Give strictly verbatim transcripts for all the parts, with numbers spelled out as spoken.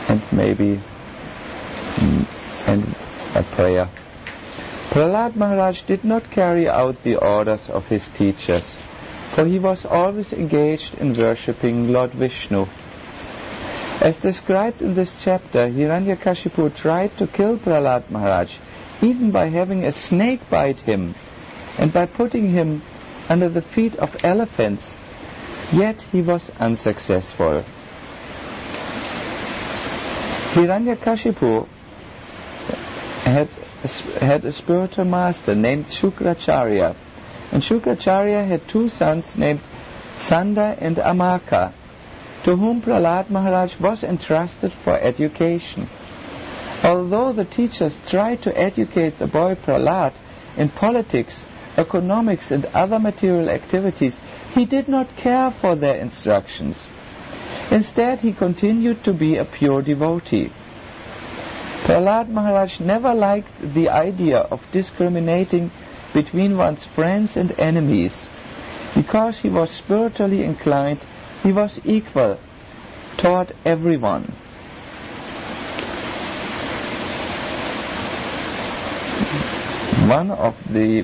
and maybe mm, and a prayer. Prahlad Maharaj did not carry out the orders of his teachers, for he was always engaged in worshipping Lord Vishnu. As described in this chapter, Hiranyakashipu tried to kill Prahlad Maharaj, even by having a snake bite him, and by putting him under the feet of elephants, yet he was unsuccessful. Hiranyakashipu had, had a spiritual master named Shukracharya, and Shukracharya had two sons named Sanda and Amaka, to whom Prahlad Maharaj was entrusted for education. Although the teachers tried to educate the boy Prahlad in politics, economics and other material activities, he did not care for their instructions. Instead, he continued to be a pure devotee. Prahlad Maharaj never liked the idea of discriminating between one's friends and enemies. Because he was spiritually inclined, he was equal toward everyone. One of the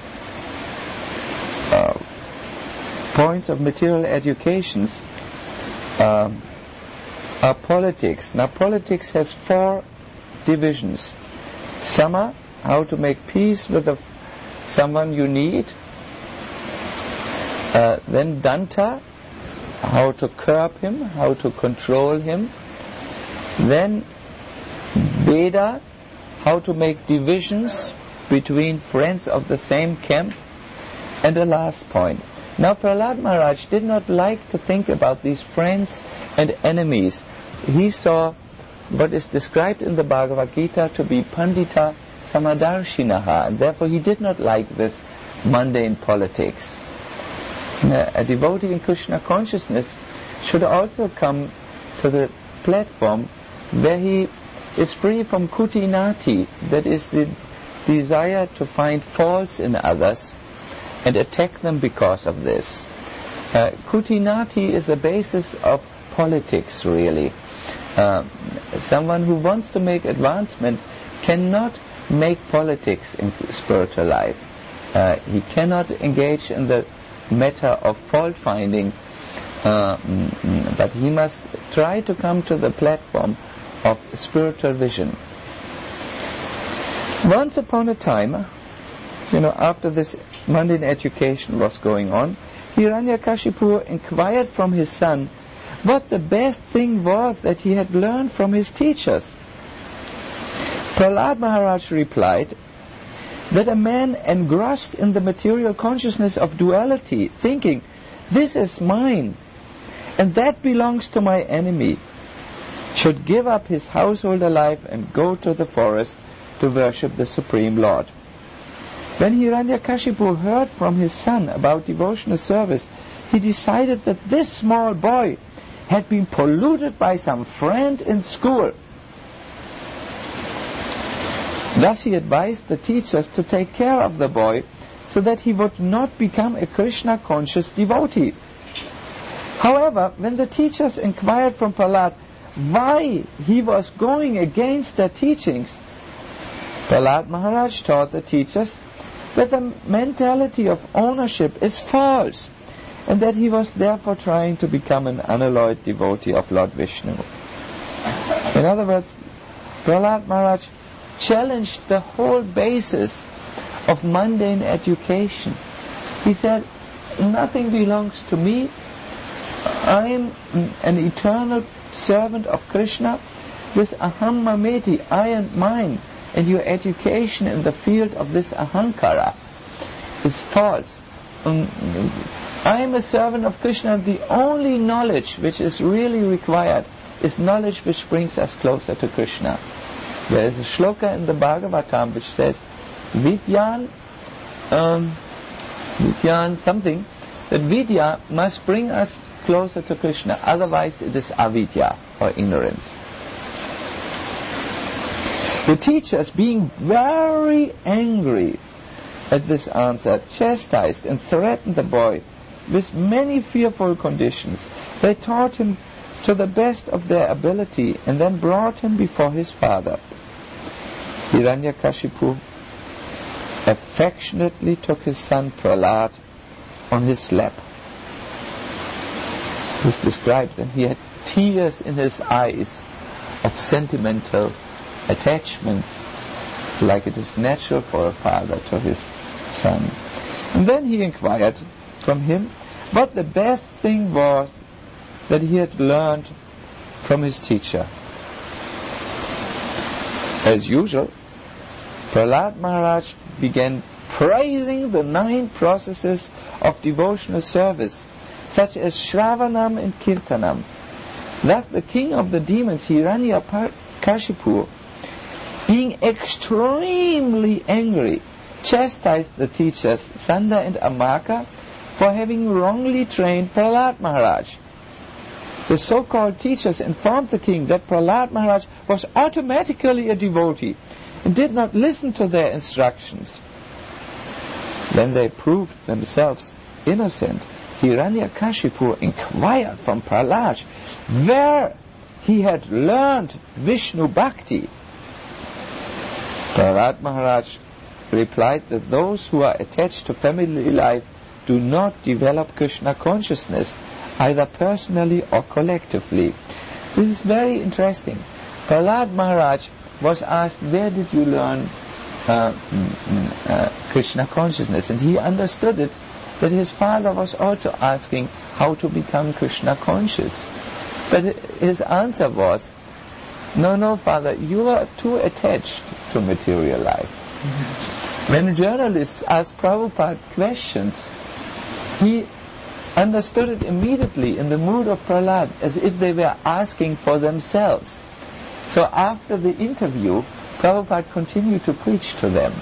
uh, points of material educations uh, are politics. Now, politics has four divisions. Sama, how to make peace with the, someone you need. Uh, then Danta, how to curb him, how to control him. Then Veda, how to make divisions between friends of the same camp. And the last point. Now, Prahlad Maharaj did not like to think about these friends and enemies. He saw what is described in the Bhagavad Gita to be Pandita Samadarshinaha, and therefore he did not like this mundane politics. A devotee in Krishna consciousness should also come to the platform where he is free from kutinati, that is the desire to find faults in others and attack them because of this. Uh, kutinati is the basis of politics, really. Uh, someone who wants to make advancement cannot make politics in spiritual life. Uh, he cannot engage in the matter of fault finding, uh, but he must try to come to the platform of spiritual vision. Once upon a time, you know, after this mundane education was going on, Hiranyakashipu inquired from his son what the best thing was that he had learned from his teachers. Prahlad Maharaj replied that a man engrossed in the material consciousness of duality, thinking, this is mine and that belongs to my enemy, should give up his householder life and go to the forest to worship the Supreme Lord. When Hiranyakashipu heard from his son about devotional service, he decided that this small boy had been polluted by some friend in school. Thus he advised the teachers to take care of the boy so that he would not become a Krishna-conscious devotee. However, when the teachers inquired from Prahlad why he was going against their teachings, Prahlad Maharaj taught the teachers that the mentality of ownership is false, and that he was therefore trying to become an unalloyed devotee of Lord Vishnu. In other words, Prahlad Maharaj challenged the whole basis of mundane education. He said, nothing belongs to me. I am an eternal servant of Krishna. This aham mameti, I and mine, and your education in the field of this ahankara is false. Um, I am a servant of Krishna. The only knowledge which is really required is knowledge which brings us closer to Krishna. There is a shloka in the Bhagavatam which says, Vidyan, um, Vidyan something, that Vidya must bring us closer to Krishna, otherwise it is avidya, or ignorance. The teachers, being very angry at this answer, chastised and threatened the boy with many fearful conditions. They taught him to the best of their ability and then brought him before his father. Hiranyakashipu affectionately took his son Prahlad on his lap. This described that he had tears in his eyes of sentimental attachments, like it is natural for a father to his son. And then he inquired from him what the best thing was that he had learned from his teacher. As usual, Prahlad Maharaj began praising the nine processes of devotional service, such as Shravanam and Kirtanam. Thus the king of the demons, Hiranyakashipu, being extremely angry, chastised the teachers Sanda and Amaka for having wrongly trained Prahlad Maharaj. The so-called teachers informed the king that Prahlad Maharaj was automatically a devotee and did not listen to their instructions. When they proved themselves innocent, Hiranyakashipu inquired from Prahlad where he had learned Vishnu Bhakti. Prahlad Maharaj replied that those who are attached to family life do not develop Krishna consciousness, either personally or collectively. This is very interesting. Prahlad Maharaj was asked, where did you learn uh, uh, Krishna consciousness? And he understood it, that his father was also asking how to become Krishna conscious. But his answer was, no, no, father, you are too attached to material life. When journalists asked Prabhupada questions, he understood it immediately in the mood of Prahlad, as if they were asking for themselves. So after the interview, Prabhupada continued to preach to them.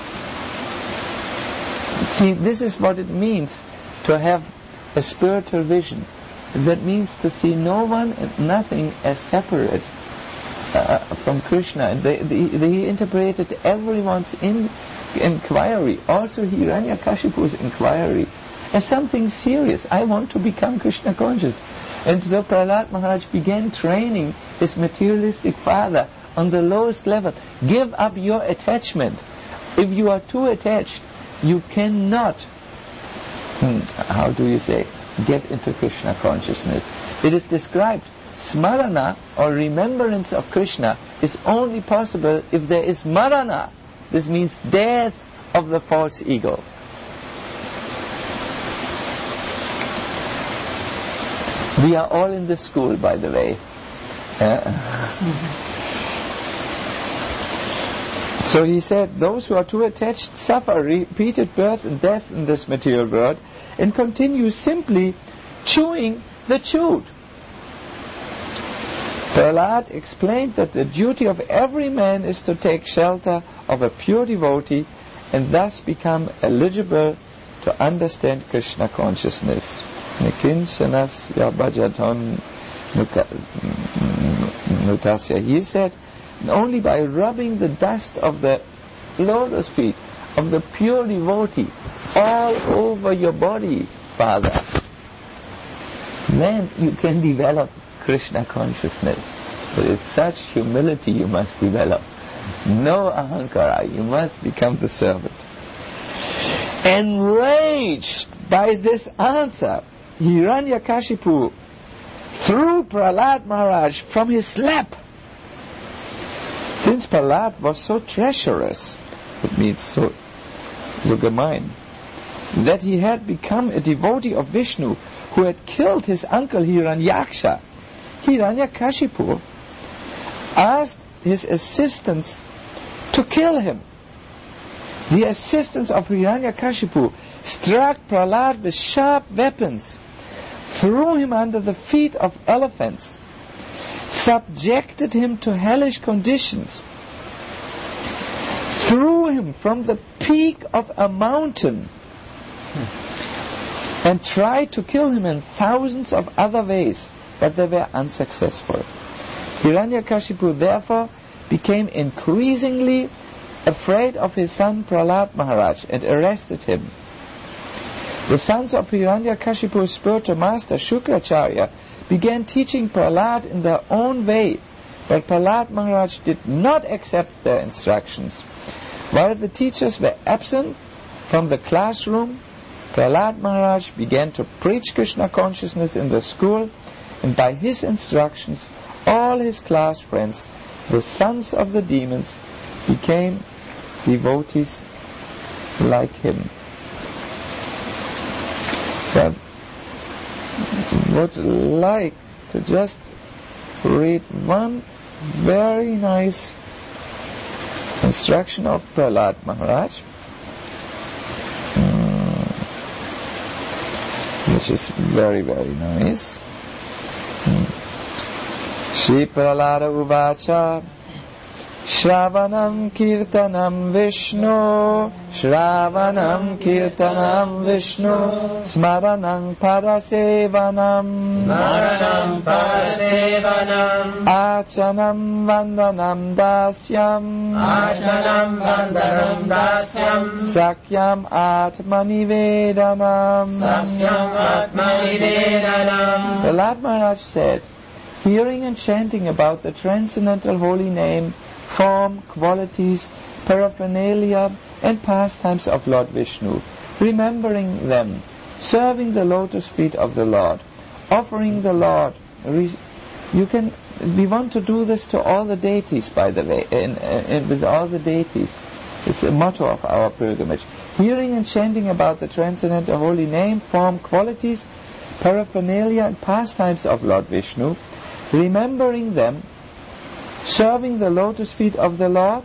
See, this is what it means to have a spiritual vision. That means to see no one and nothing as separate uh, from Krishna. And they, they, they interpreted everyone's in, inquiry, also Hiranyakashipu's inquiry, as something serious. I want to become Krishna conscious. And so Prahlad Maharaj began training his materialistic father on the lowest level. Give up your attachment. If you are too attached, you cannot, hmm, how do you say, get into Krishna consciousness. It is described, smarana or remembrance of Krishna is only possible if there is marana. This means death of the false ego. We are all in the school, by the way. Uh, so he said, those who are too attached suffer repeated birth and death in this material world and continue simply chewing the chewed. Prahlad explained that the duty of every man is to take shelter of a pure devotee and thus become eligible to understand Krishna consciousness. He said, only by rubbing the dust of the lotus feet of the pure devotee all over your body, Father, then you can develop Krishna consciousness. But it's such humility you must develop. No ahankara, you must become the servant. Enraged by this answer, Hiranyakashipu threw Prahlad Maharaj from his lap. Since Prahlad was so treacherous, it means so, so gemein, that he had become a devotee of Vishnu who had killed his uncle Hiranyaksha, Hiranyakashipu asked his assistants to kill him. The assistants of Hiranyakashipu struck Prahlad with sharp weapons, threw him under the feet of elephants, subjected him to hellish conditions, threw him from the peak of a mountain, and tried to kill him in thousands of other ways, but they were unsuccessful. Hiranyakashipu therefore became increasingly afraid of his son Prahlad Maharaj and arrested him. The sons of Hiranyakashipu's spiritual master Shukracharya began teaching Prahlad in their own way, but Prahlad Maharaj did not accept their instructions. While the teachers were absent from the classroom, Prahlad Maharaj began to preach Krishna consciousness in the school, and by his instructions, all his class friends, the sons of the demons, became devotees like him. So I would like to just read one very nice instruction of Prahlad Maharaj, um, which is very, very nice. Um, Shri Prahlada Uvacha Shravanam Kirtanam Vishnu Shravanam Kirtanam Vishnu Smaranam Parasevanam Smaranam Parasevanam Archanam Vandanam Dasyam Archanam Vandanam Dasyam Sakyam Atmani Vedanam Sakyam Atmani Vedanam. Prahlad Maharaj said, hearing and chanting about the transcendental holy name, form, qualities, paraphernalia, and pastimes of Lord Vishnu, remembering them, serving the lotus feet of the Lord, offering the Lord. You can. We want to do this to all the deities, by the way, and, and with all the deities. It's a motto of our pilgrimage. Hearing and chanting about the transcendental holy name, form, qualities, paraphernalia, and pastimes of Lord Vishnu, remembering them, serving the lotus feet of the Lord,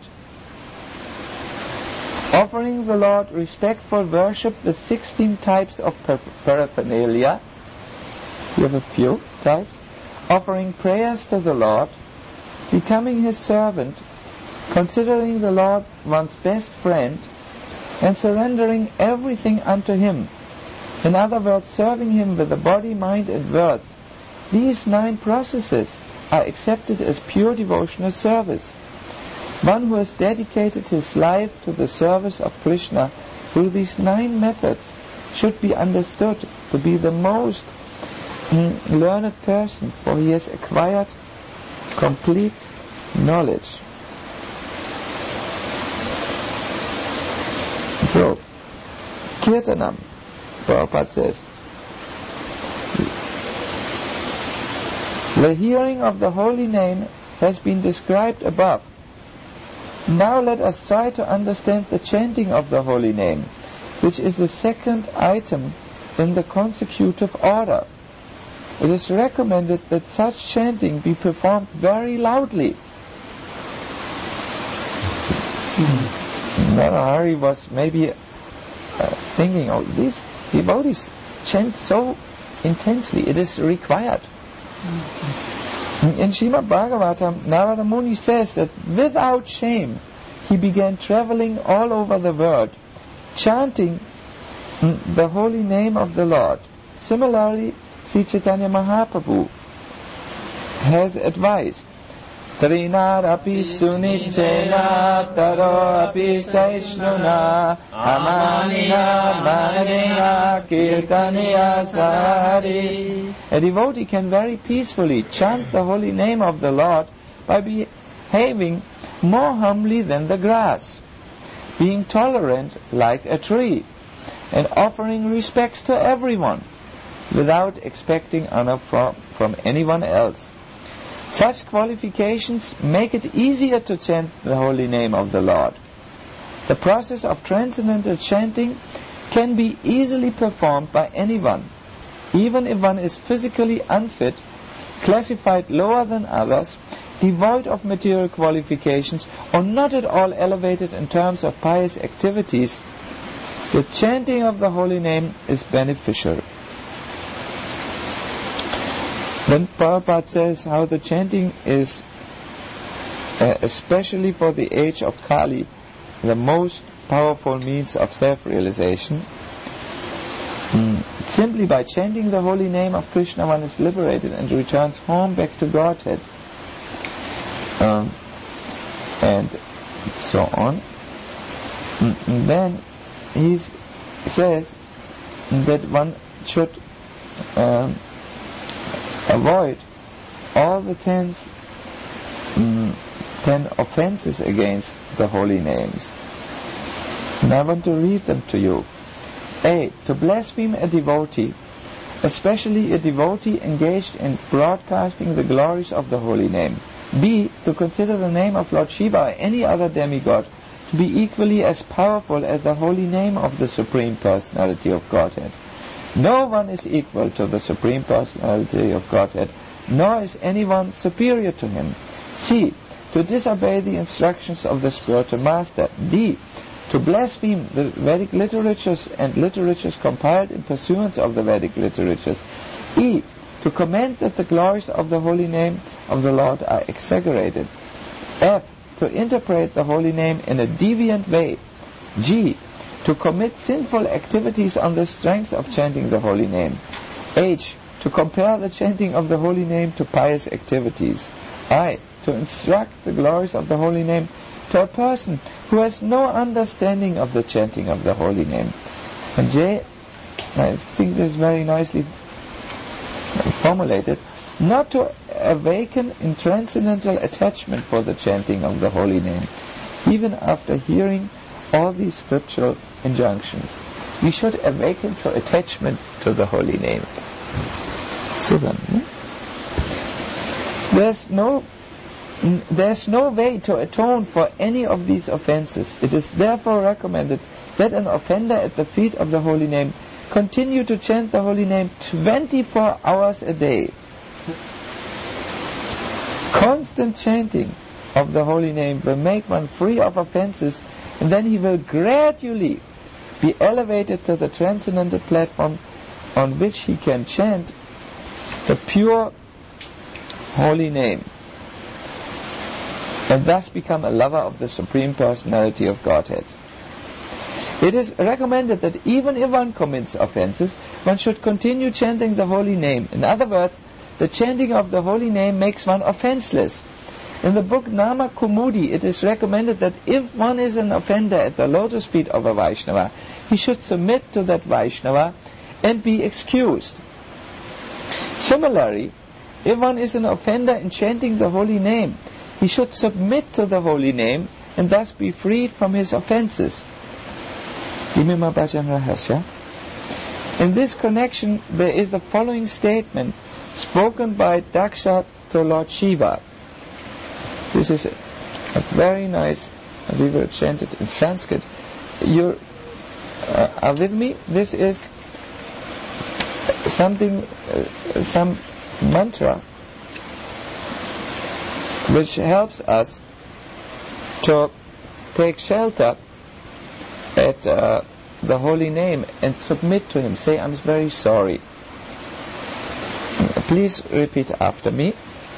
offering the Lord respectful worship with sixteen types of paraphernalia. You have a few types. Offering prayers to the Lord, becoming His servant, considering the Lord one's best friend, and surrendering everything unto Him. In other words, serving Him with the body, mind, and words. These nine processes are accepted as pure devotional service. One who has dedicated his life to the service of Krishna through these nine methods should be understood to be the most mm, learned person, for he has acquired complete knowledge. So, Kirtanam, Prabhupada says, the hearing of the holy name has been described above. Now let us try to understand the chanting of the holy name, which is the second item in the consecutive order. It is recommended that such chanting be performed very loudly. Narahari was maybe uh, thinking, oh, these devotees chant so intensely, it is required. In Srimad Bhagavatam, Narada Muni says that without shame he began traveling all over the world, chanting the holy name of the Lord. Similarly, Sri Chaitanya Mahaprabhu has advised, Trinarapi sunichena taro api saishnuna amanina manina kirtaniya sari. A devotee can very peacefully chant the holy name of the Lord by behaving more humbly than the grass, being tolerant like a tree, and offering respects to everyone without expecting honor from, from anyone else. Such qualifications make it easier to chant the holy name of the Lord. The process of transcendental chanting can be easily performed by anyone, even if one is physically unfit, classified lower than others, devoid of material qualifications, or not at all elevated in terms of pious activities. The chanting of the holy name is beneficial. Then Prabhupada says how the chanting is, uh, especially for the age of Kali, the most powerful means of self-realization. Mm. Simply by chanting the holy name of Krishna, one is liberated and returns home back to Godhead. Um, and so on. And then he says that one should um, avoid all the tens, mm, ten offenses against the holy names. And I want to read them to you. A. To blaspheme a devotee, especially a devotee engaged in broadcasting the glories of the holy name. B. To consider the name of Lord Shiva or any other demigod to be equally as powerful as the holy name of the Supreme Personality of Godhead. No one is equal to the Supreme Personality of Godhead, nor is anyone superior to him. C. To disobey the instructions of the spiritual master. D. To blaspheme the Vedic literatures and literatures compiled in pursuance of the Vedic literatures. E. To comment that the glories of the holy name of the Lord are exaggerated. F. To interpret the holy name in a deviant way. G. To commit sinful activities on the strength of chanting the holy name. H. To compare the chanting of the holy name to pious activities. I. To instruct the glories of the holy name to a person who has no understanding of the chanting of the holy name. And J. I think this is very nicely formulated. Not to awaken in transcendental attachment for the chanting of the holy name, even after hearing all these scriptural injunctions. We should awaken to attachment to the holy name. So then, hmm? there's no there's no way to atone for any of these offenses. It is therefore recommended that an offender at the feet of the holy name continue to chant the holy name twenty-four hours a day. Constant chanting of the holy name will make one free of offenses, and then he will gradually be elevated to the transcendental platform on which he can chant the pure holy name, and thus become a lover of the Supreme Personality of Godhead. It is recommended that even if one commits offenses, one should continue chanting the holy name. In other words, the chanting of the holy name makes one offenseless. In the book Nama Kumudi, it is recommended that if one is an offender at the lotus feet of a Vaishnava, he should submit to that Vaishnava and be excused. Similarly, if one is an offender in chanting the holy name, he should submit to the holy name and thus be freed from his offenses. In this connection, there is the following statement spoken by Daksha to Lord Shiva. This is a, a very nice, we will chant it in Sanskrit. You uh, are with me? This is something, uh, some mantra which helps us to take shelter at uh, the holy name and submit to him. Say, I'm very sorry. Please repeat after me.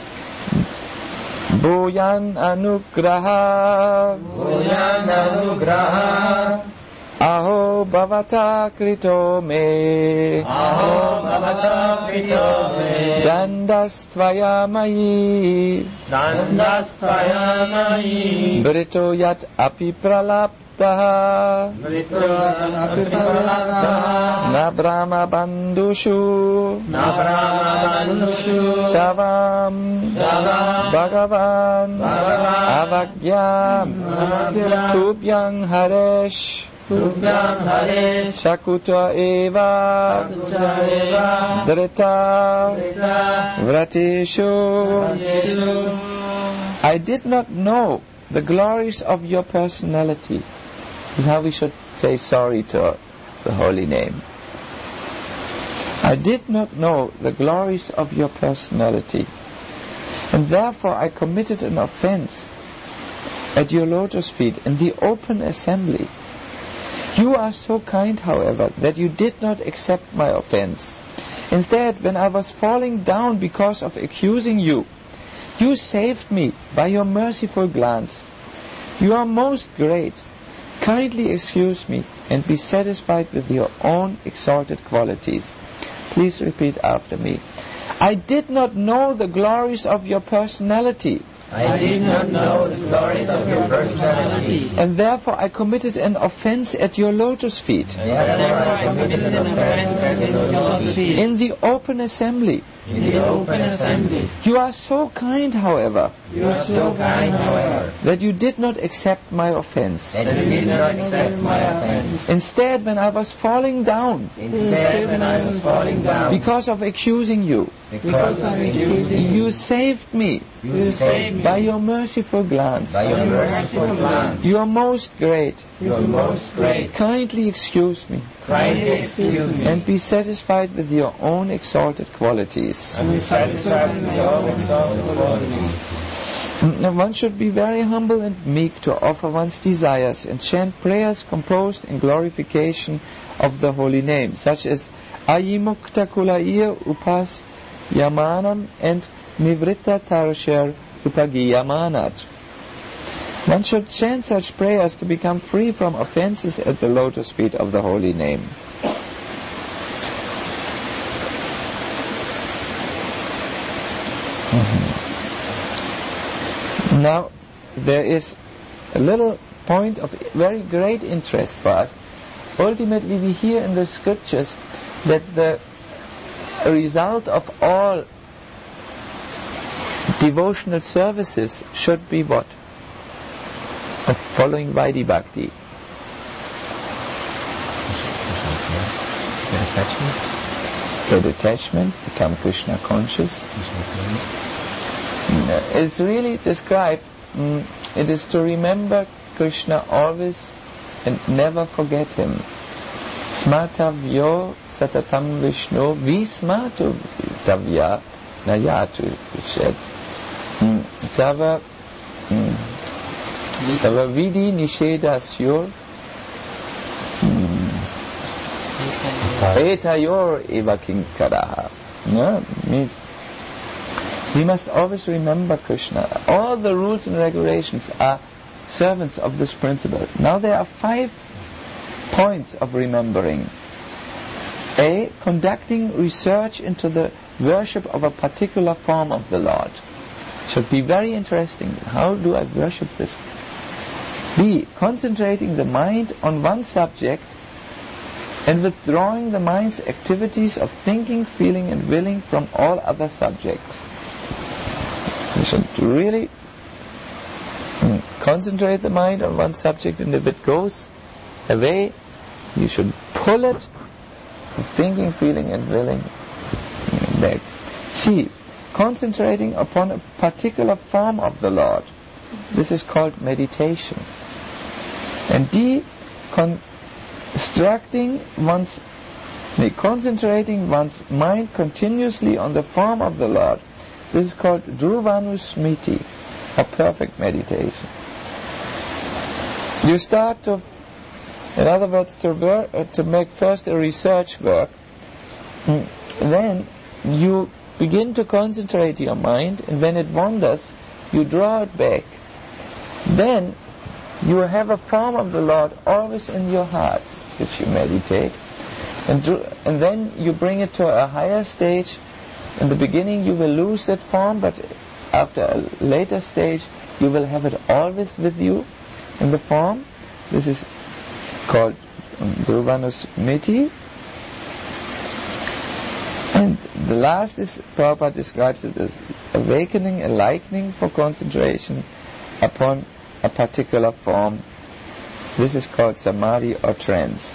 Bhuyan anugraha, Bhuyan anugraha, Aho bhavata krito me, Aho bhavata krito me, Dandastvaya mayi, Dandastvaya mayi, Brito yat api pralaptaha, Brito api pralaptaha, Na brahma bandushu, Na brahma bandushu, Savam, Savam, Bhagavan, Bhagavan, Avagyam, Avagyam, Tubhyang Haresh, Tubhyam Hare, Shakuta eva, Shakuta eva, Drita, Drita, Vrateshu. Vrateshu. I did not know the glories of your personality. This is how we should say sorry to the holy name. I did not know the glories of your personality, and therefore I committed an offense at your lotus feet in the open assembly. You are so kind, however, that you did not accept my offense. Instead, when I was falling down because of accusing you, you saved me by your merciful glance. You are most great. Kindly excuse me and be satisfied with your own exalted qualities. Please repeat after me. I did not know the glories of your personality, I did not know the glories of your personality, and therefore I committed an offense at your lotus feet. and therefore I committed an offense against your lotus feet. In the open assembly, in the open assembly. You are so kind, however, You are so kind, however, that you did not accept my offense. that you did not accept my offense. Instead, when I was falling down Instead, when I was falling down, because of accusing you, because of accusing you saved me you saved me by your merciful glance. by your merciful glance. You are most great. You are most great. Kindly excuse me Kindly excuse me and be satisfied with your own exalted qualities. and be satisfied with your exalted qualities. Now, one should be very humble and meek to offer one's desires and chant prayers composed in glorification of the holy name, such as Ayimukta Kulair Upas Yamanam and Nivritta Tarasher Upagiyamanat. One should chant such prayers to become free from offenses at the lotus feet of the holy name. Mm-hmm. Now, there is a little point of very great interest for us. Ultimately, we hear in the scriptures that the result of all devotional services should be what? Of following Vaidhi Bhakti. Get attachment. Get attachment, become Krishna conscious. It's really described, mm, it is to remember Krishna always and never forget him. Smatavyo satatam Vishnu vismatu tavya nayatu, it said. Sava Sava vidi nisheda syur etayor eva kinkaraha. No, means we must always remember Krishna. All the rules and regulations are servants of this principle. Now there are five points of remembering. A. Conducting research into the worship of a particular form of the Lord. Should be very interesting. How do I worship this? B. Concentrating the mind on one subject and withdrawing the mind's activities of thinking, feeling and willing from all other subjects. You should really mm, concentrate the mind on one subject, and if it goes away, you should pull it, thinking, feeling and willing back. C. Concentrating upon a particular form of the Lord. This is called meditation. And D. Constructing one's, concentrating one's mind continuously on the form of the Lord. This is called Dhruvanusmriti, a perfect meditation. You start to, in other words, to work, uh, to make first a research work. Then you begin to concentrate your mind, and when it wanders, you draw it back. Then you have a form of the Lord always in your heart, which you meditate, and, and then you bring it to a higher stage. In the beginning you will lose that form, but after a later stage you will have it always with you in the form. This is called Dhruvanusmriti. And the last is, Prabhupada describes it as awakening, enlightening for concentration upon a particular form. This is called samadhi or trance.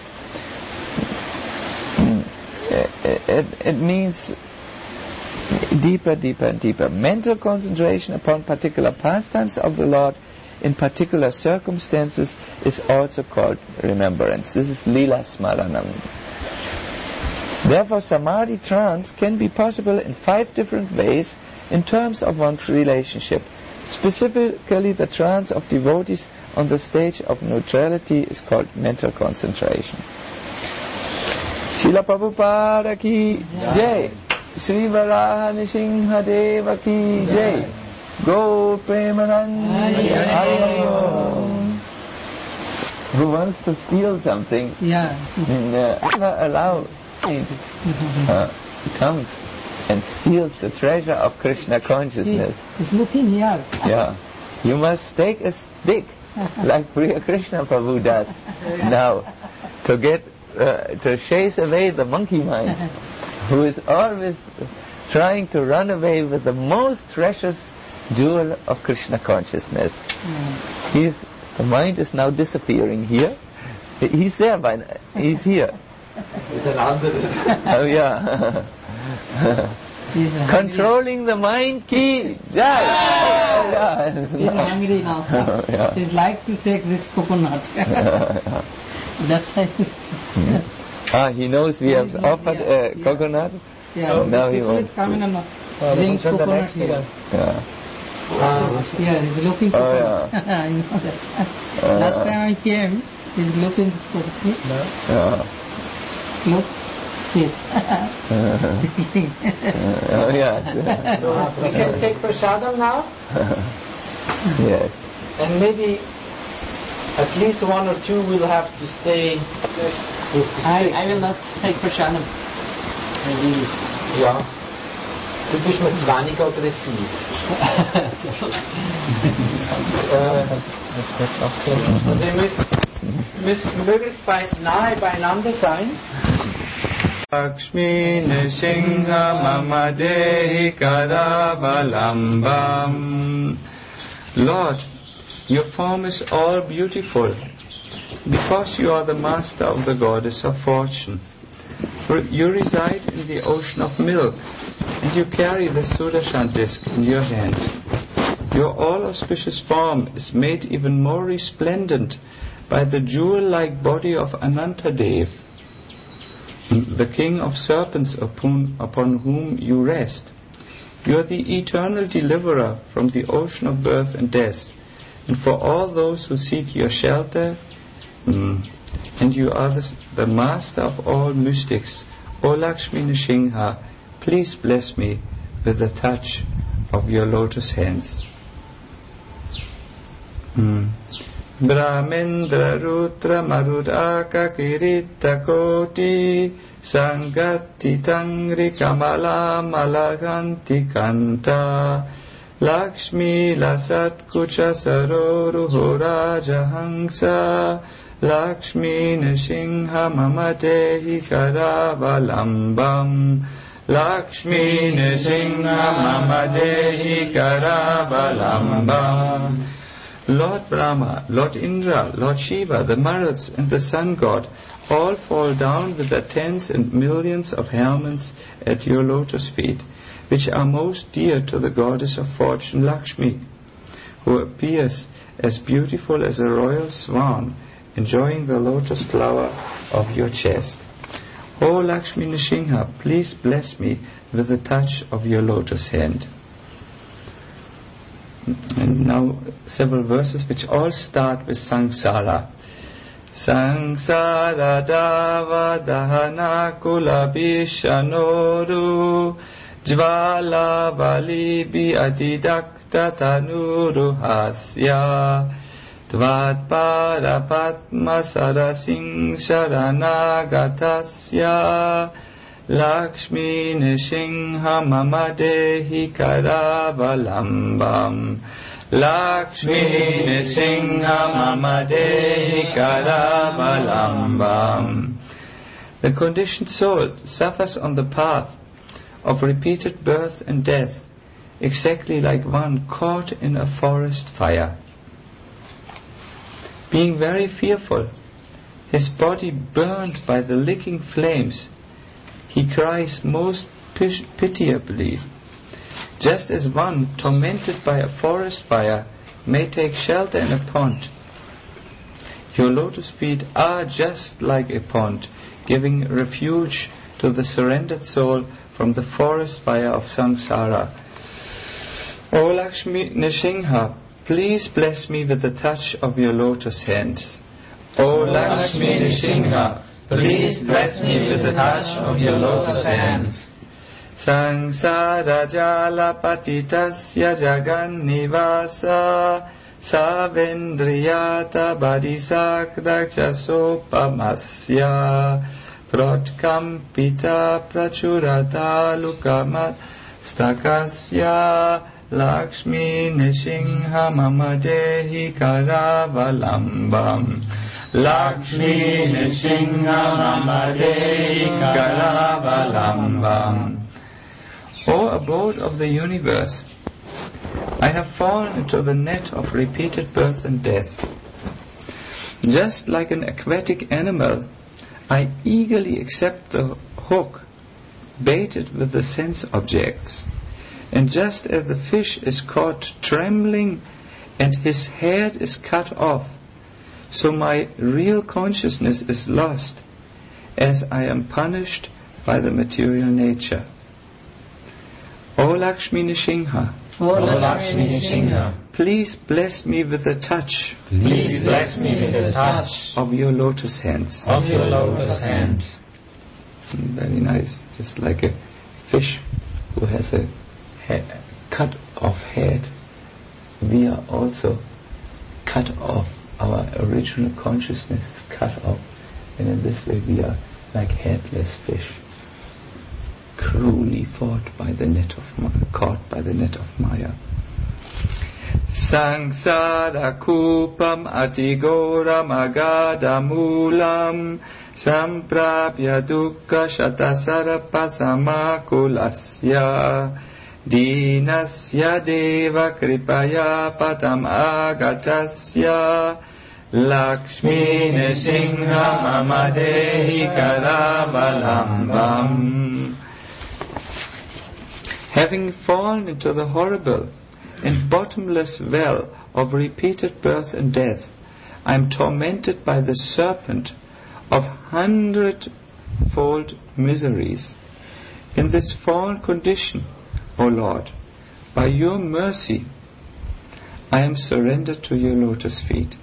It, it, it means deeper, deeper and deeper. Mental concentration upon particular pastimes of the Lord in particular circumstances is also called remembrance. This is Lila Smaranam. Therefore, samadhi trance can be possible in five different ways in terms of one's relationship. Specifically, the trance of devotees on the stage of neutrality is called mental concentration. Srila Prabhupada ki jai. Sri Varaha Nisingha Deva ki jai. Go Premanand Hari Om. Who wants to steal something? Yeah. Never allow. Uh, comes and steals the treasure of Krishna consciousness. See, he's looking here. Yeah. You must take a stick like Priya Krishna Prabhu does now to get uh, to chase away the monkey mind, who is always trying to run away with the most precious jewel of Krishna consciousness. Mm. He's, the mind is now disappearing here. He's there by now. He's here. It's an other. Oh yeah. Controlling the mind key. Yeah. He's hungry now. Oh, yeah. He'd like to take this coconut. Yeah. That's why. Ah, he knows we have Yeah, offered yeah, a yeah. coconut. Yeah, So now he people wants is coming to- and bring coconut here. Yeah. Yeah, he's looking for Oh, coconut. I know that. Uh, Last time I came, he's looking for coconut. Yeah. Look, sit. Oh yeah. So we can take prasadam now, Yes. and maybe at least one or two will have to stay with the I, stick. I will not take prasadam. Maybe. Ja. Du bist mir zu wenig aggressiv. äh, also ihr müsst, müsst möglichst bei, nahe beieinander sein. Lakshmi Nrsimha Mama Dehi Karavalambam. Lord, your form is all beautiful, because you are the master of the goddess of fortune. You reside in the ocean of milk, and you carry the Sudarshan disc in your hand. Your all-auspicious form is made even more resplendent by the jewel-like body of Anantadev, the king of serpents upon, upon whom you rest. You are the eternal deliverer from the ocean of birth and death, and for all those who seek your shelter, mm, and you are the, the master of all mystics. O Lakshmi Nrsimha, please bless me with the touch of your lotus hands. Mm. Brahmendra Rutra Marudaka Kirita Koti Sangati Tangri Kamala Malaganti Kanta Lakshmi Lasat Kucha Saroru Horaja Hangsa Lakshmi Nrsimha Mama Dehi Karavalambam Lakshmi Nrsimha Mama Dehi Karavalambam. Lord Brahma, Lord Indra, Lord Shiva, the Maruts and the Sun God all fall down with their tens and millions of helmets at your lotus feet, which are most dear to the goddess of fortune Lakshmi, who appears as beautiful as a royal swan enjoying the lotus flower of your chest. O Lakshmi Nrsimha, please bless me with the touch of your lotus hand. And now several verses which all start with Sangsara. Sangsara dava dahana kula bishanoru jvala valibi adidakta tanuru hasya Tvad parapatma sarasing sharanagatasya Lakshmi Nrsimha Mama Dehi Karavalambam Lakshmi Nrsimha Mama Dehi Karavalambam. The conditioned soul suffers on the path of repeated birth and death, exactly like one caught in a forest fire. Being very fearful, his body burned by the licking flames, he cries most pitiably, just as one tormented by a forest fire may take shelter in a pond. Your lotus feet are just like a pond, giving refuge to the surrendered soul from the forest fire of samsara. O Lakshmi Nrsimha, please bless me with the touch of your lotus hands. O Lakshmi Nrsimha, please bless me with the touch of your lotus hands. Sangsara jala patitasya jagannivasa savendriyata badisakra chasopamasya protkampita prachurata lukamat stakasya Lakshmi Nrsimha Mama Dehi Karavalambam Lakshmi Nrsimha Mama Dehi Karavalambam. O abode of the universe, I have fallen into the net of repeated birth and death. Just like an aquatic animal, I eagerly accept the hook baited with the sense objects. And just as the fish is caught trembling and his head is cut off, so my real consciousness is lost as I am punished by the material nature. O Lakshmi Nrsimha, O Lakshmi Nrsimha, please bless me with the touch please bless me with the touch of your lotus hands. of your lotus hands. Very nice, just like a fish who has a he- cut off head. We are also cut off. Our original consciousness is cut off, and in this way we are like headless fish, cruelly fought by the net of Ma- caught by the net of Maya. Sangsara kupam atigoram agadamulam samprapya dukkha shatasara pasamakulasya dinasya deva kripaya patam agatasya Lakshmi Nrsimha mama dehi karavalambam. Having fallen into the horrible and bottomless well of repeated birth and death, I am tormented by the serpent of hundredfold miseries. In this fallen condition, O Lord, by your mercy, I am surrendered to your lotus feet.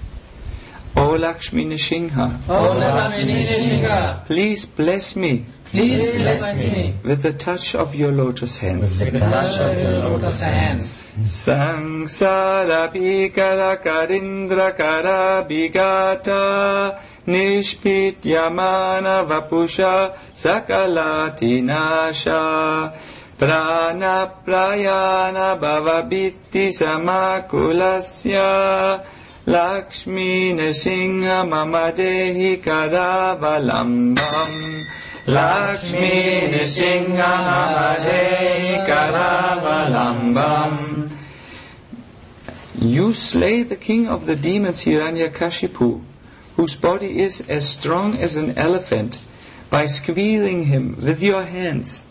O Lakshmi Nrsimha, O Lakshmi Nrsimha, please bless me please bless me with the touch of your lotus hands. with the touch of your lotus hands. Sangsara bhikara karindra kara bhigata nishpityamana vapusha sakalati nasha prana prayana bhavabitti samakulasya Lakshmi Nrsimha mama dehi karavalambam. Lakshmi Nrsimha mama dehi karavalambam. You slay the king of the demons Hiranyakashipu, whose body is as strong as an elephant, by squeezing him with your hands.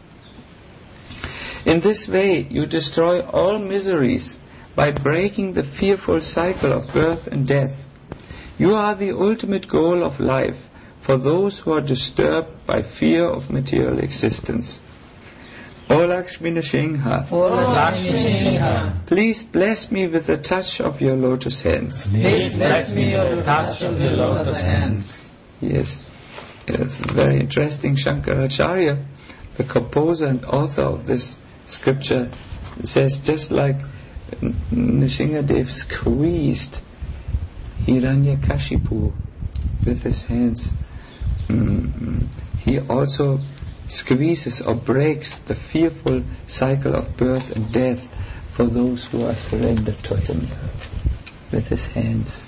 In this way you destroy all miseries by breaking the fearful cycle of birth and death. You are the ultimate goal of life for those who are disturbed by fear of material existence. O Lakshmi Nrsimha, O Lakshmi Nrsimha, please bless me with the touch of your lotus hands. please bless me with the touch of your lotus hands. Yes, it's very interesting. Shankaracharya, the composer and author of this scripture, says just like Nrsimhadev squeezed Hiranyakashipu with his hands, mm, he also squeezes or breaks the fearful cycle of birth and death for those who are surrendered to him with his hands.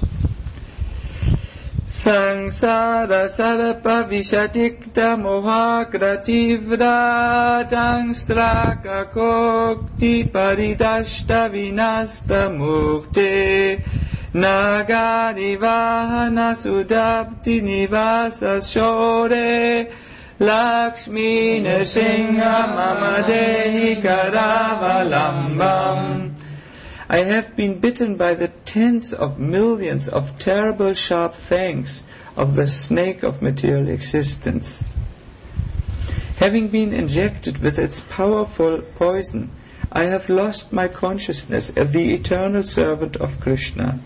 Sangsara sarapa vishatikta mohakrativra tangstraka kokti paridashta vinasta mukte nagari vahana sudabdi nivasa shore Lakshmi Nrsimha mama dehi karavalambam. I have been bitten by the tens of millions of terrible sharp fangs of the snake of material existence. Having been injected with its powerful poison, I have lost my consciousness as the eternal servant of Krishna.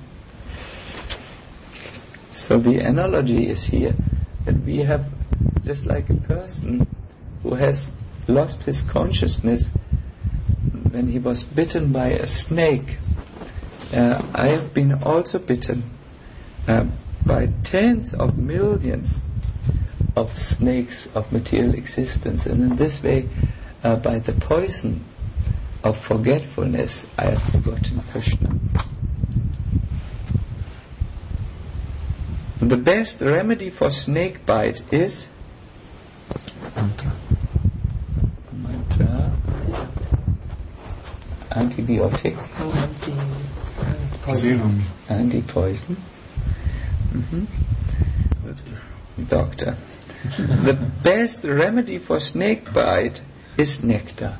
So the analogy is here that we have, just like a person who has lost his consciousness when he was bitten by a snake, uh, I have been also bitten uh, by tens of millions of snakes of material existence, and in this way, uh, by the poison of forgetfulness, I have forgotten Krishna. The best remedy for snake bite is mantra. Mantra. antibiotic, Serum. anti-poison. Mm-hmm. Doctor. The best remedy for snake bite is nectar.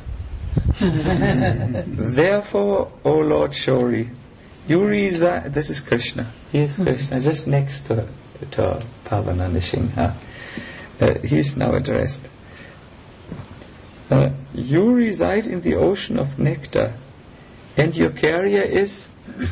Therefore, O Lord Shori, you reside. This is Krishna. He is Krishna, just next to, to Pavana Nrsimha. Uh, he is now addressed. Uh, you reside in the ocean of nectar, and your carrier is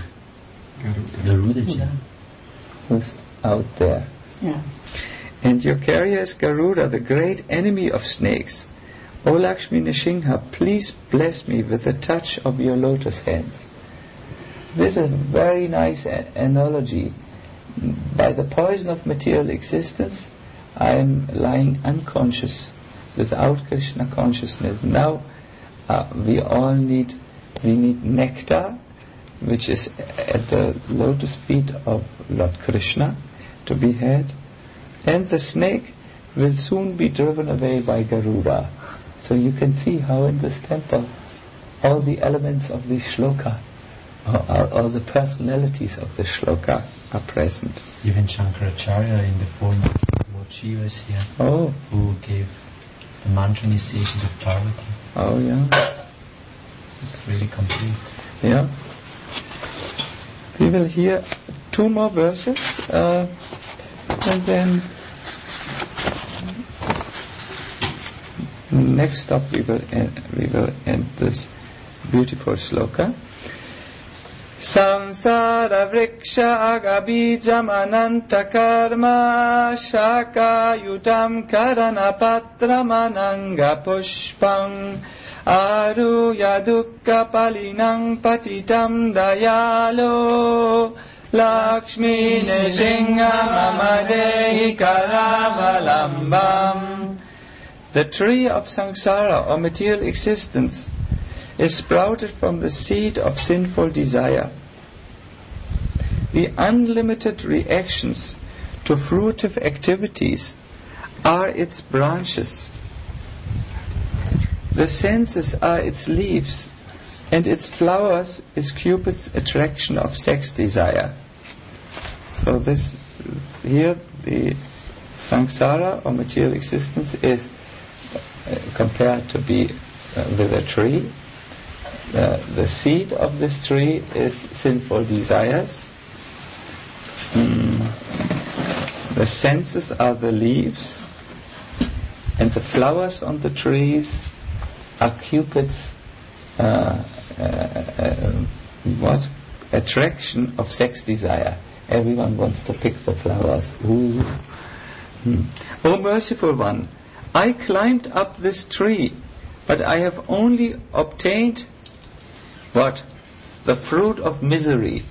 Garuda. who's out there. Yeah. And your carrier is Garuda, the great enemy of snakes. O Lakshmi Nrsimha, please bless me with the touch of your lotus hands. This is a very nice a- analogy. By the poison of material existence, I am lying unconscious, without Krishna consciousness. Now, uh, we all need, we need nectar, which is at the lotus feet of Lord Krishna, to be had. And the snake will soon be driven away by Garuda. So you can see how in this temple all the elements of the shloka, or all the personalities of the shloka are present. Even Shankaracharya in the form of Lord Shiva is here, Oh, who gave the mantra initiation to Parvati. oh yeah, It's really complete. yeah. We will hear two more verses, uh, and then next stop we will end, we will end this beautiful shloka. Samsara vriksha agabijam ananta karma shaka yutam karana patram ananga pushpam aruya dukkha palinang patitam dayalo Lakshmi Nrsimha mamadehi karavalambam. The tree of samsara, or material existence, is sprouted from the seed of sinful desire. The unlimited reactions to fruitive activities are its branches. The senses are its leaves, and its flowers is Cupid's attraction of sex desire. So this here, the samsara, or material existence, is uh, compared to be uh, with a tree. Uh, the seed of this tree is sinful desires. Mm. The senses are the leaves, and the flowers on the trees are Cupid's uh, uh, uh, what attraction of sex desire. Everyone wants to pick the flowers. Ooh. Hmm. O merciful one, I climbed up this tree, but I have only obtained what? The fruit of misery,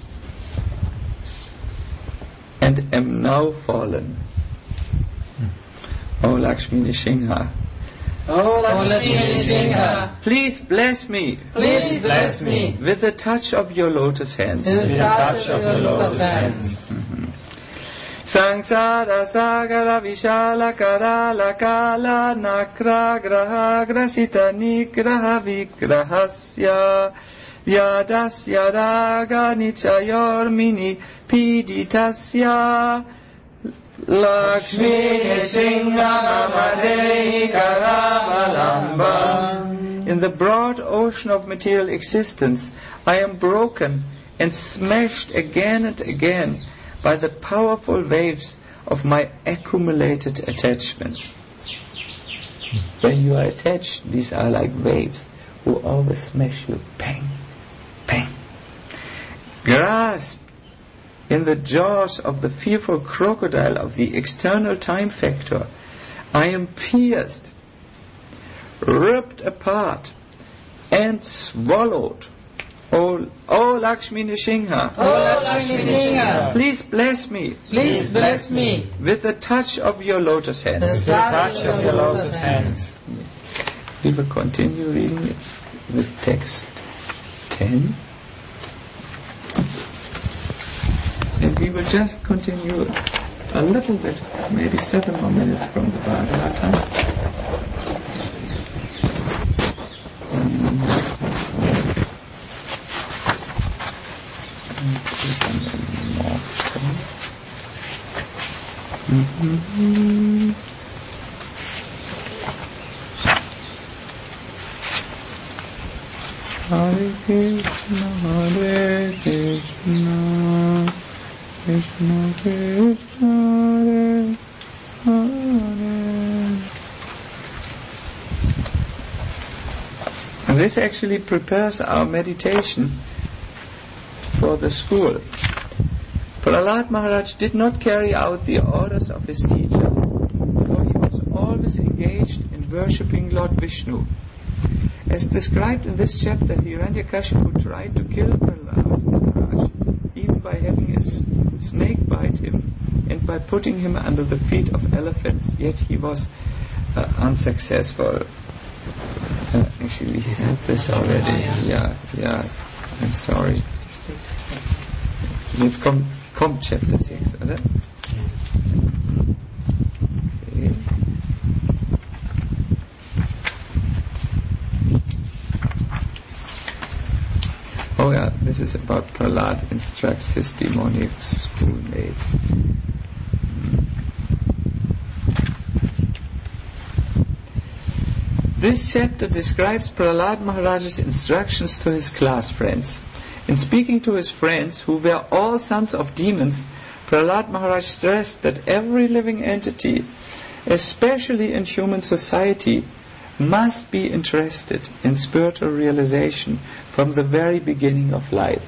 and am now fallen. O Lakshmi Nrsimha, O Lakshmi Nrsimha, please bless me please bless me with the touch of your lotus hands. with the touch of your lotus hands. Sangsara sagara vishala karala kala nakra graha grasita nigraha vigrahasya vyadasya raga nichayormini piditasya Lakshmi Nrsimha mamadehi karavalambam. In the broad ocean of material existence, I am broken and smashed again and again by the powerful waves of my accumulated attachments. When you are attached, these are like waves who always smash you. Bang, bang. Grasp in the jaws of the fearful crocodile of the external time factor, I am pierced, ripped apart, and swallowed. O, O Lakshmi Nrsimha, O Lakshmi Nrsimha, please bless me please bless me with the touch of your lotus with hands. the touch of your lotus hands. We will continue reading it with text ten. And we will just continue a little bit, maybe seven more minutes from the Bhagavatam. Um, Mm-hmm. Hare Krishna, Hare Krishna, Krishna Krishna, Hare Hare. And this actually prepares our meditation for the school. Prahlad Maharaj did not carry out the orders of his teacher, for he was always engaged in worshipping Lord Vishnu. As described in this chapter, Hiranyakashipu tried to kill Prahlad Maharaj, even by having a s- snake bite him and by putting him under the feet of elephants, yet he was uh, unsuccessful. Uh, actually, we had this already. Yeah, yeah. I'm sorry. Jetzt kommt, kommt Chapter six, oder? Okay. Oh yeah, this is about Prahlad instructs his demonic schoolmates. This chapter describes Prahlad Maharaj's instructions to his class friends. In speaking to his friends, who were all sons of demons, Prahlad Maharaj stressed that every living entity, especially in human society, must be interested in spiritual realization from the very beginning of life.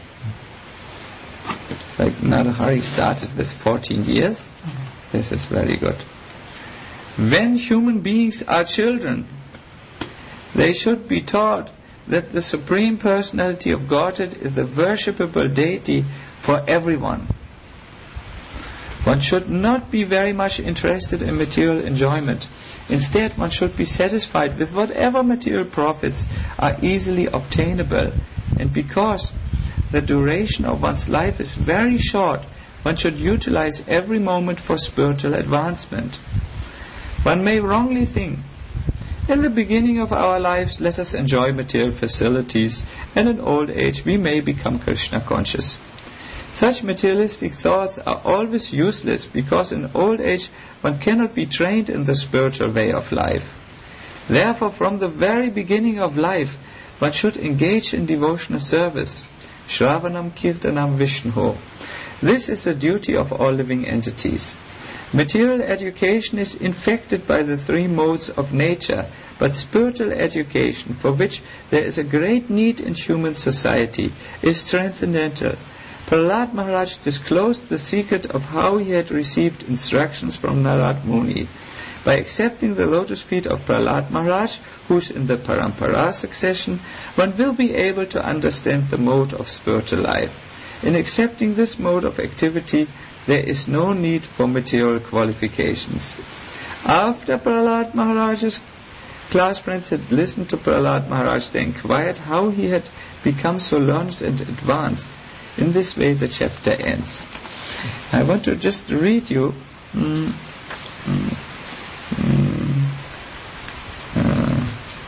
Like Narahari started with fourteen years. This is very good. When human beings are children, they should be taught that the Supreme Personality of Godhead is the worshipable deity for everyone. One should not be very much interested in material enjoyment. Instead, one should be satisfied with whatever material profits are easily obtainable. And because the duration of one's life is very short, one should utilize every moment for spiritual advancement. One may wrongly think, in the beginning of our lives, let us enjoy material facilities, and in old age we may become Krishna conscious. Such materialistic thoughts are always useless, because in old age one cannot be trained in the spiritual way of life. Therefore, from the very beginning of life, one should engage in devotional service. Shravanam Kirtanam Vishnu. This is the duty of all living entities. Material education is infected by the three modes of nature, but spiritual education, for which there is a great need in human society, is transcendental. Prahlad Maharaj disclosed the secret of how he had received instructions from Narad Muni. By accepting the lotus feet of Prahlad Maharaj, who is in the Parampara succession, one will be able to understand the mode of spiritual life. In accepting this mode of activity, there is no need for material qualifications. After Prahlad Maharaj's class friends had listened to Prahlad Maharaj, they inquired how he had become so learned and advanced. In this way the chapter ends. I want to just read you mm, mm, mm, uh,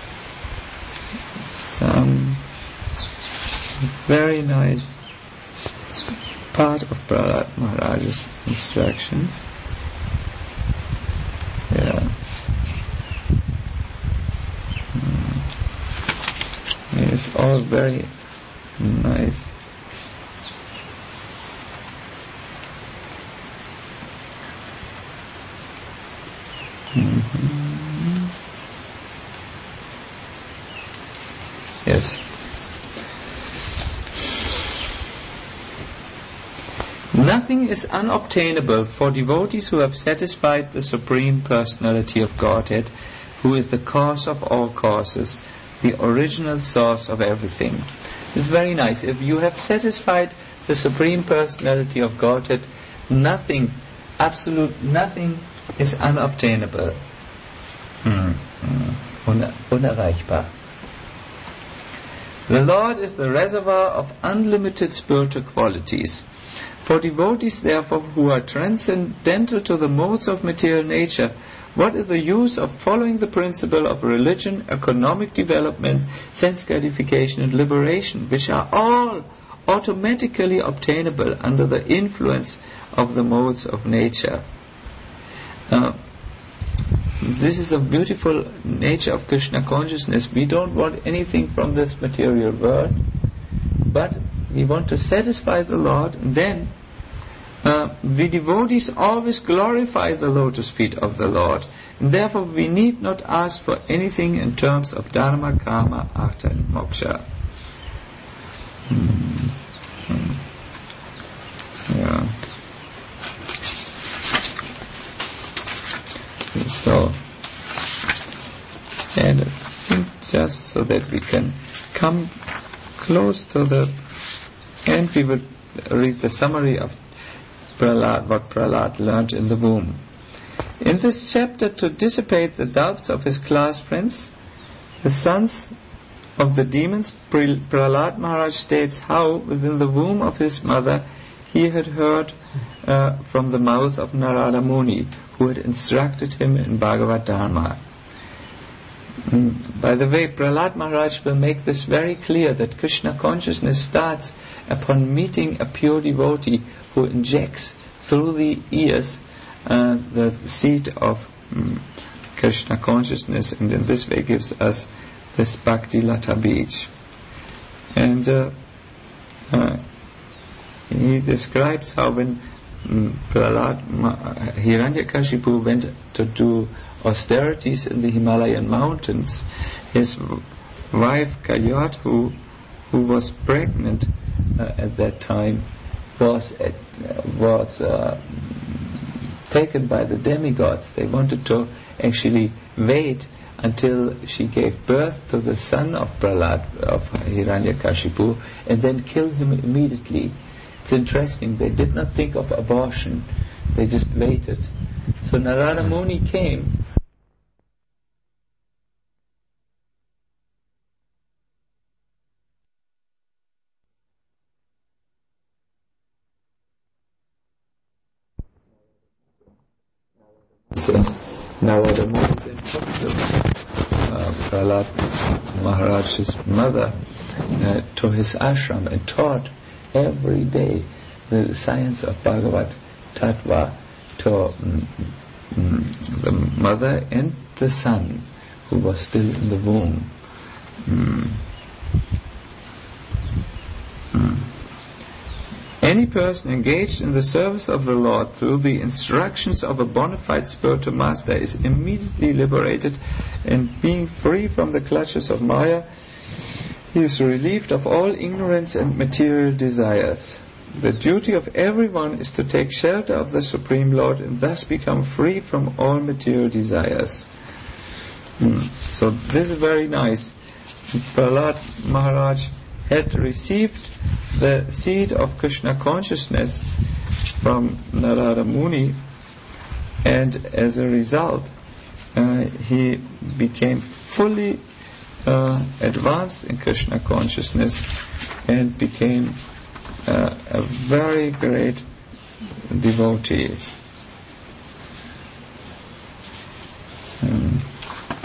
some very nice part of Prahlad Maharaj's instructions. Yeah. Mm. It's all very nice. Mm-hmm. Yes. Nothing is unobtainable for devotees who have satisfied the Supreme Personality of Godhead, who is the cause of all causes, the original source of everything. It's very nice. If you have satisfied the Supreme Personality of Godhead, nothing, absolute nothing is unobtainable. Hmm. Un- unerreichbar. The Lord is the reservoir of unlimited spiritual qualities. For devotees, therefore, who are transcendental to the modes of material nature, what is the use of following the principle of religion, economic development, sense gratification, and liberation, which are all automatically obtainable under the influence of the modes of nature. Uh, this is a beautiful nature of Krishna consciousness. We don't want anything from this material world, but we want to satisfy the Lord. And then uh, we devotees always glorify the lotus feet of the Lord, and therefore we need not ask for anything in terms of dharma, karma, artha and moksha. Hmm. Hmm. Yeah. So, and I think just so that we can come close to the end, we will read the summary of Prahlad, what Prahlad learned in the womb. In this chapter, to dissipate the doubts of his class friends, the sons of the demons, Prahlad Maharaj states how within the womb of his mother he had heard uh, from the mouth of Narada Muni, who had instructed him in Bhagavad Dharma. Mm. By the way, Prahlad Maharaj will make this very clear, that Krishna consciousness starts upon meeting a pure devotee who injects through the ears uh, the seed of mm, Krishna consciousness, and in this way gives us this Bhakti Lata Bij. And uh, uh, he describes how when um, Prahlad Hiranyakashipu went to do austerities in the Himalayan mountains, his wife Kayat, who, who was pregnant uh, at that time, was at, uh, was uh, taken by the demigods. They wanted to actually wait until she gave birth to the son of Prahlad, of Hiranyakashipu, and then kill him immediately. It's interesting, they did not think of abortion, they just waited. So Narada Muni came. Narada Muni then took to uh, Prahlad Maharaj's mother uh, to his ashram and taught every day the science of Bhagavad Tattva to mm, mm, the mother and the son who was still in the womb. Mm. Mm. Any person engaged in the service of the Lord through the instructions of a bona fide spiritual master is immediately liberated, and being free from the clutches of Maya, he is relieved of all ignorance and material desires. The duty of everyone is to take shelter of the Supreme Lord and thus become free from all material desires. Hmm. So this is very nice. Prahlad Maharaj had received the seed of Krishna consciousness from Narada Muni, and as a result uh, he became fully Uh, advanced in Krishna consciousness and became uh, a very great devotee. Um,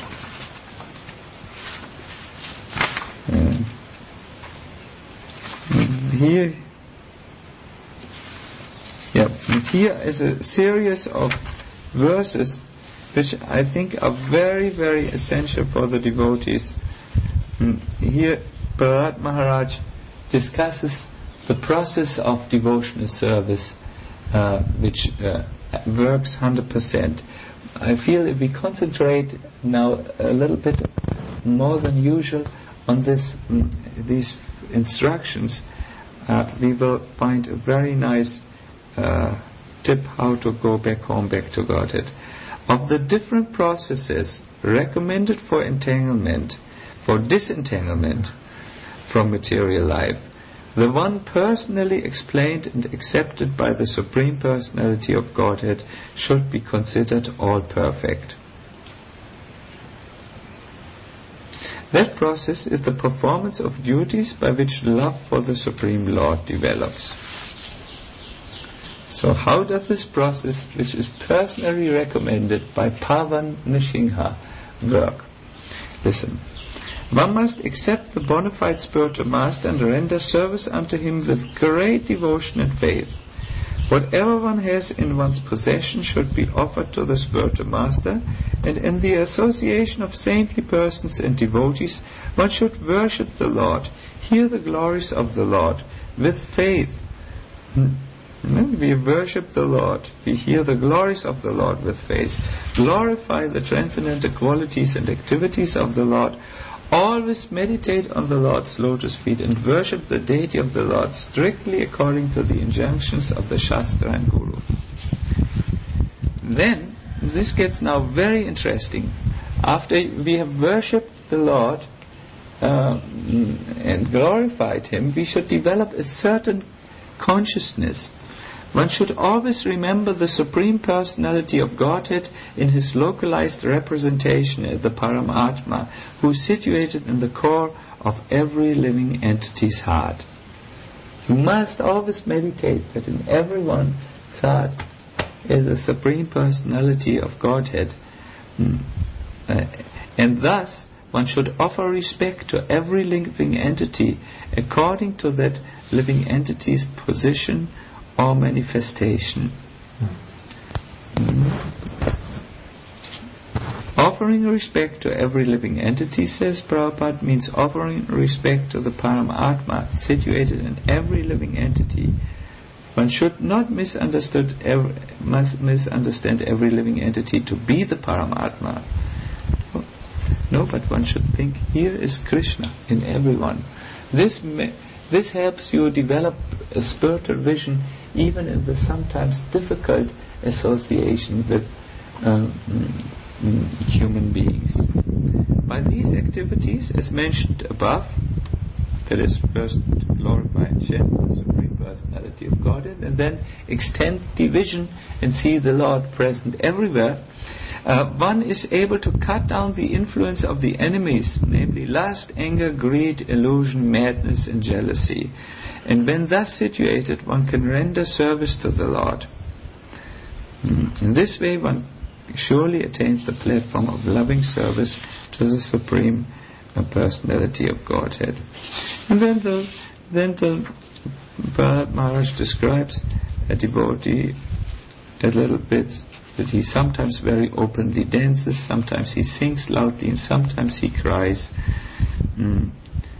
um, here, yeah, and here is a series of verses which I think are very, very essential for the devotees. Here Prahlad Maharaj discusses the process of devotional service uh, which uh, works one hundred percent. I feel if we concentrate now a little bit more than usual on this, mm, these instructions, uh, we will find a very nice uh, tip how to go back home, back to Godhead. Of the different processes recommended for entanglement, for disentanglement from material life, the one personally explained and accepted by the Supreme Personality of Godhead should be considered all perfect. That process is the performance of duties by which love for the Supreme Lord develops. So how does this process, which is personally recommended by Pavan Nrsimha, work? Listen. One must accept the bona fide spiritual master and render service unto him with great devotion and faith. Whatever one has in one's possession should be offered to the spiritual master, and in the association of saintly persons and devotees one should worship the Lord, hear the glories of the Lord with faith. We worship the Lord, we hear the glories of the Lord with faith, glorify the transcendental qualities and activities of the Lord, always meditate on the Lord's lotus feet and worship the deity of the Lord strictly according to the injunctions of the Shastra and Guru. Then, this gets now very interesting. After we have worshipped the Lord uh, and glorified Him, we should develop a certain consciousness. One should always remember the Supreme Personality of Godhead in His localized representation as the Paramatma, who is situated in the core of every living entity's heart. You must always meditate that in everyone's heart is the Supreme Personality of Godhead. Mm. Uh, and thus, one should offer respect to every living entity according to that living entity's position or manifestation. Mm. Offering respect to every living entity, says Prabhupada, means offering respect to the Paramatma situated in every living entity. One should not misunderstood every, must misunderstand every living entity to be the Paramatma. No, but one should think, here is Krishna in everyone. This may, this helps you develop a spiritual vision even in the sometimes difficult association with um, human beings. By these activities, as mentioned above, that is, first glorify and share the Supreme Personality of Godhead, and then extend the vision and see the Lord present everywhere, uh, one is able to cut down the influence of the enemies, namely lust, anger, greed, illusion, madness, and jealousy. And when thus situated, one can render service to the Lord. Mm. In this way, one surely attains the platform of loving service to the Supreme Personality of Godhead. And then the then the Prahlad Maharaj describes a devotee a little bit, that he sometimes very openly dances, sometimes he sings loudly, and sometimes he cries. Mm.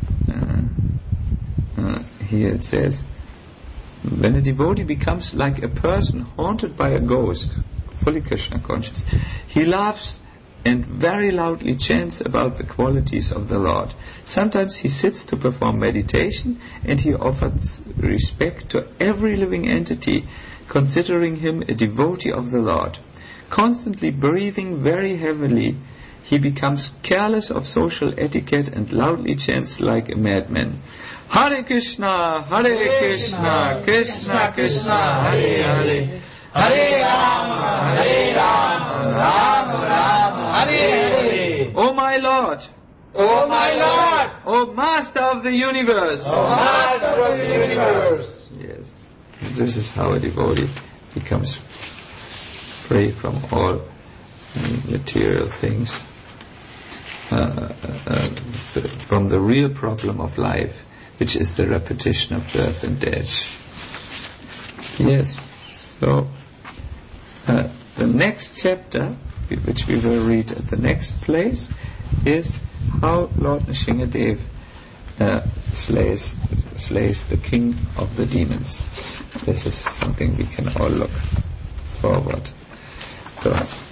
Uh, uh, here it says, when a devotee becomes like a person haunted by a ghost, fully Krishna conscious, he laughs and very loudly chants about the qualities of the Lord. Sometimes he sits to perform meditation, and he offers respect to every living entity, considering him a devotee of the Lord. Constantly breathing very heavily, he becomes careless of social etiquette and loudly chants like a madman. Hare Krishna, Hare Krishna, Krishna Krishna, Hare Hare, Hare Rama, Hare Rama, Rama Rama, Hare Hare. O my Lord, O my Lord, O Master of the universe, O Master of the universe. Yes, this is how a devotee becomes free from all material things, uh, uh, the, from the real problem of life, which is the repetition of birth and death. Yes, so uh, the next chapter, which we will read at the next place, is how Lord Nrsimhadev uh, slays, slays the king of the demons. This is something we can all look forward to.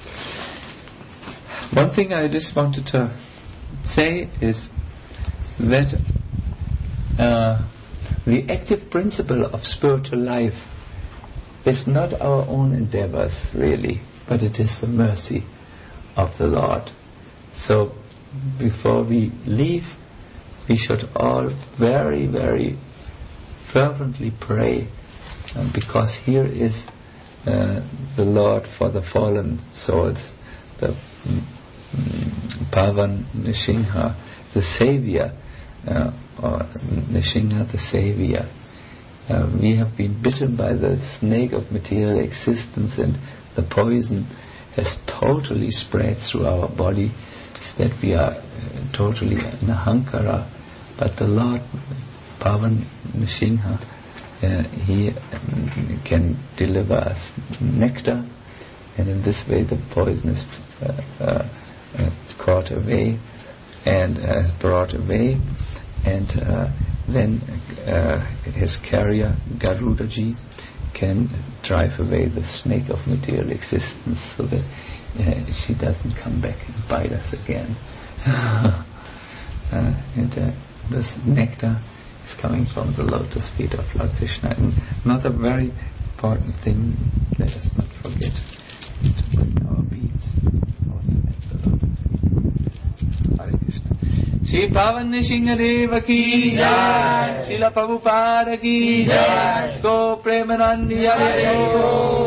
One thing I just wanted to say is that uh, the active principle of spiritual life is not our own endeavors, really, but it is the mercy of the Lord. So, before we leave, we should all very, very fervently pray, uh, because here is uh, the Lord for the fallen souls, the mm, Pavan Nrsimha, the Savior, uh, or Nrsimha the Savior. Uh, we have been bitten by the snake of material existence, and the poison has totally spread through our body, so that we are totally an ahankara, but the Lord Pavan Nrsimha, uh, he um, can deliver us nectar, and in this way the poison is uh, uh, uh, caught away and uh, brought away, and uh, then uh, his carrier Garudaji can drive away the snake of material existence, so that uh, she doesn't come back and bite us again. uh, and uh, this nectar is coming from the lotus feet of Lord Krishna. And another very important thing, let us not forget to bring our beads also at the lotus feet. Hare Krishna. Shri Pavan Nrsimha Deva ki jai, Srila Prabhupada ki jai, Go Premanandi Hare Ho.